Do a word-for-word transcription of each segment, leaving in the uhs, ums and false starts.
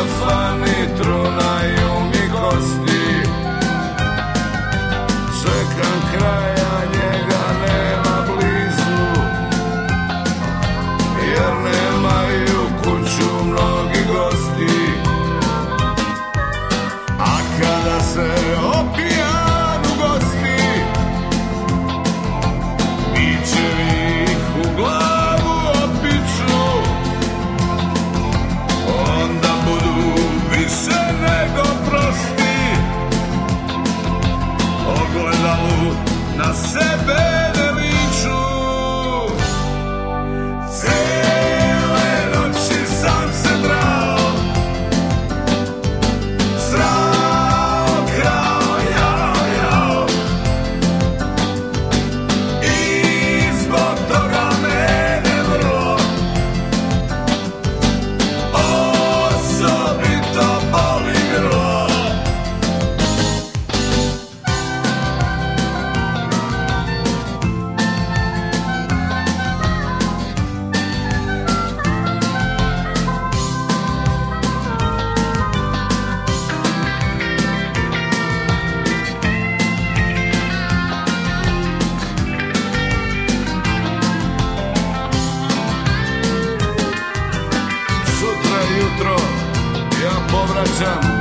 kafani trunaju mi kosti. Čekam kraja, njega nema blizu, jer nemaju kuću mnogi gosti. A kada se opijan u gosti, bićevi ih u glavu opiču, onda budu više nego prosti. Ogledalu na sebe ne liču. Cele noći sam se drao, srao, krao, jao, jao, i zbog toga mene vrlo osobito boli grlo. Sutra jutro ja povraćam,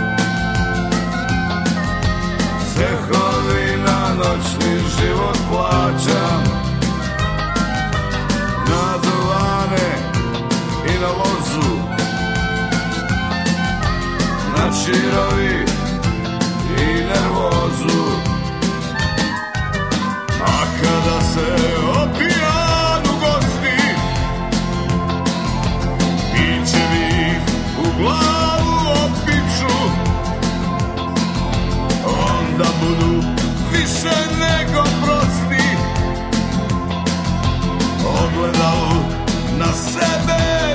cehovi na noćni život plaćam, na duvane i na lozu, na čirovi i nervozu. A kada se opijan u gosti, bićevi ih u glavu opiču, onda budu više nego prosti. Ogledalu na sebe